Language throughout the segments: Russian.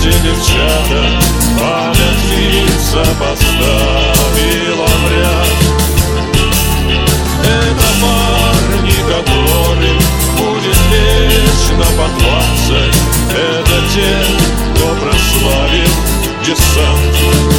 Посмотрите, девчата, память лица поставила в ряд. Это парни, которым будет вечно по 20. Это те, кто прославил десант.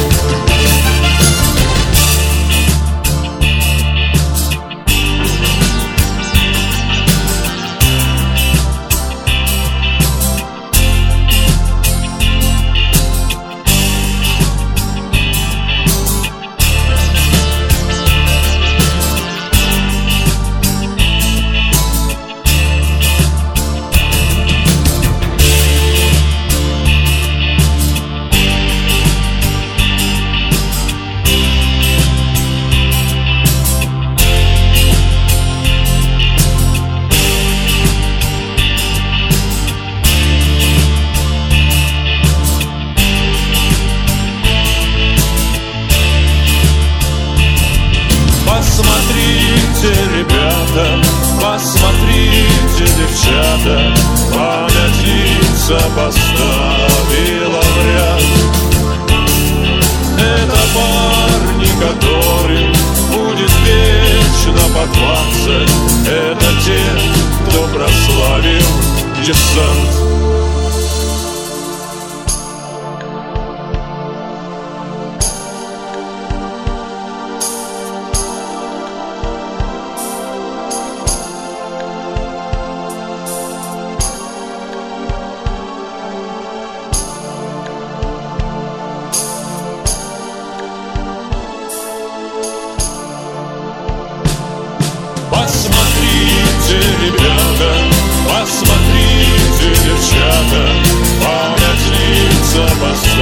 Посмотрите, ребята, посмотрите, девчата, память лица поставила в ряд. Это парни, которым будет вечно по 20. Это те, кто прославил десант. Посмотрите, ребята, посмотрите, девчата, память лица поставила.